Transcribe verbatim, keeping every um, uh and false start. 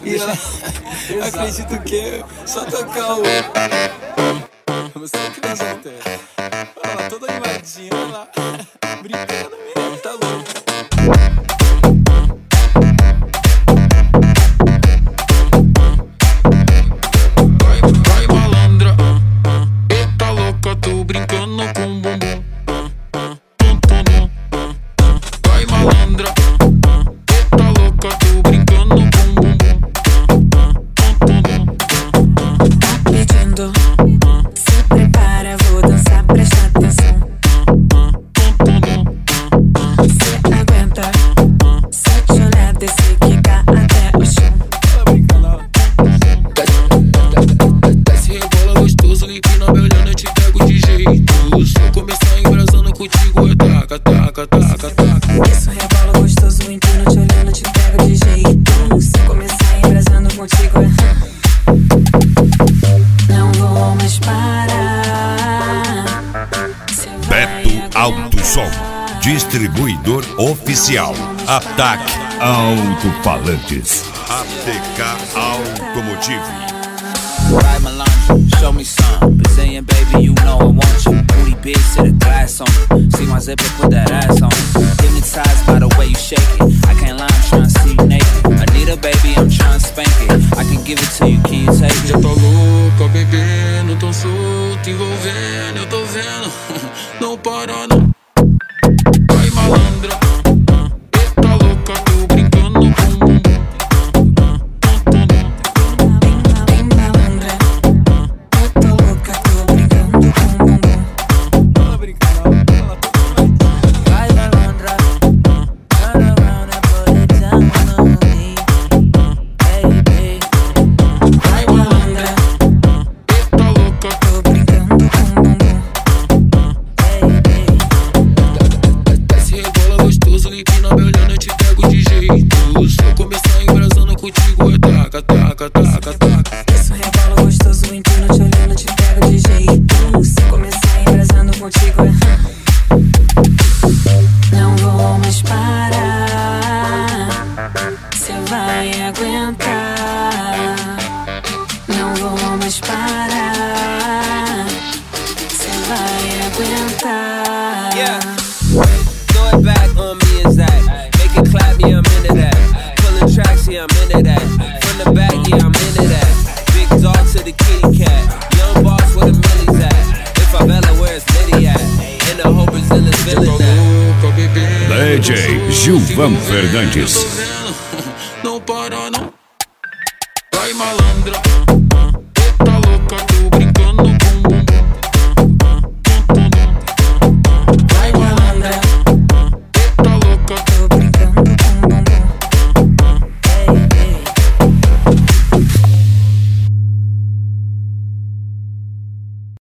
E ela, eu acredito que só tocar o... Você é criança, não tem? Olha lá, toda animadinha, olha lá. Brincando mesmo, tá louco. Isso rebola gostoso, empina, te olhando, te pego de jeito. Se começar embrasando contigo, não vou mais parar. Beto Alto Som, distribuidor oficial. Ataque Alto-Falantes. A T K Automotive. Ride my laundry, show me some Brazilian baby, you know I want you. Booty big, set a glass on it. See my zipper, put that ass on it. Hypnotized by the way you shake it. I can't lie, I'm tryna see you naked. I need a baby, I'm tryna spank it. I can give it to you, can you take it? Já tô louca, bebendo, tô solto, envolvendo, eu tô vendo. Não para não. Vai malandra, tá louca, tô brincando com bumbum. Isso rebola gostoso, empina, te olhando, te pego de jeito. Se começar embrasando contigo, não vou mais parar. Cê vai aguentar. Não vou mais parar. Cê vai aguentar. Yeah. Throw it back on me and Zach. Make it clap, yeah, I'm into that. Pulling tracks, yeah, I'm into that. From the back, yeah, I'm into that. Big dog to the kitty cat. Young boss where the millies at. If I Bella, where's Liddy at? In the whole Brazilian village now. D J Gilvan Fernandes. Não para não. Vai malandra, tá louca, tô brincando.